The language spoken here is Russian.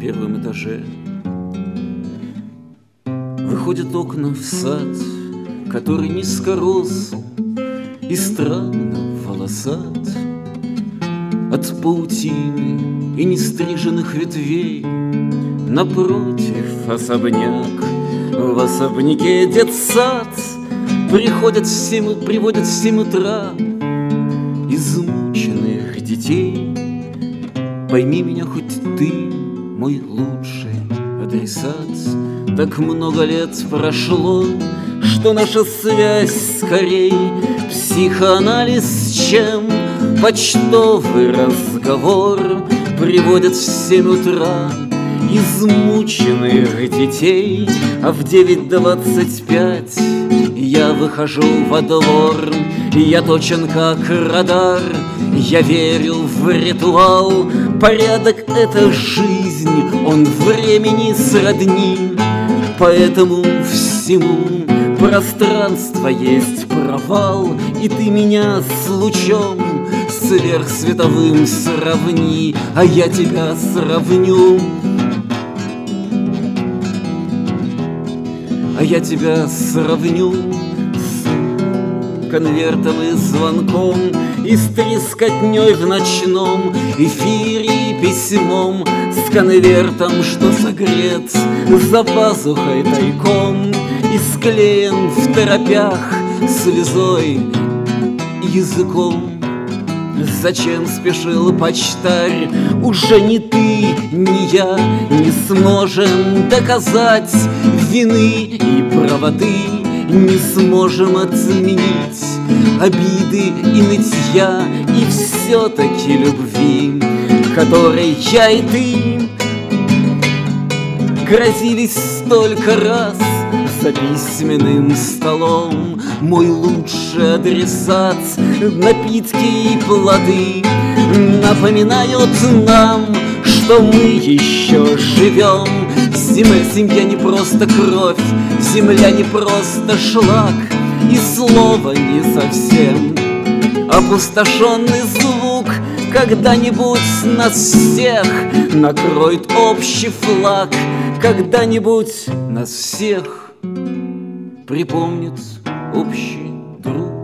первом этаже. Выходят окна в сад, который низкоросл и странно волосат. От паутины и нестриженных ветвей напротив особняк. В особняке детсад приводят в 7 утра измученных детей. Пойми меня хоть ты, мой лучший адресат. Так много лет прошло, что наша связь скорей психоанализ, чем почтовый разговор. Приводят в 7 утра измученных детей, а в 9:25 я выхожу во двор. Я точен как радар, я верю в ритуал. Порядок — это жизнь, он времени сродни. Поэтому всему пространство есть провал, и ты меня с лучом сверхсветовым сравни, а я тебя сравню. А я тебя сравню с конвертом и звонком, и с трескотней в ночном эфире, и письмом, с конвертом, что согрет за пазухой тайком и склеен в торопях слезой языком. Зачем спешил почтарь? Уже ни ты, ни я не сможем доказать вины и правоты, не сможем отменить обиды и нытья, и все-таки любви, которой я и ты грозились столько раз за письменным столом. Мой лучший адресат, напитки и плоды напоминают нам, что мы еще живем. Семья не просто кровь, земля не просто шлак, и слово не совсем опустошенный звук. Когда-нибудь нас всех накроет общий флаг, когда-нибудь нас всех припомнит общий друг.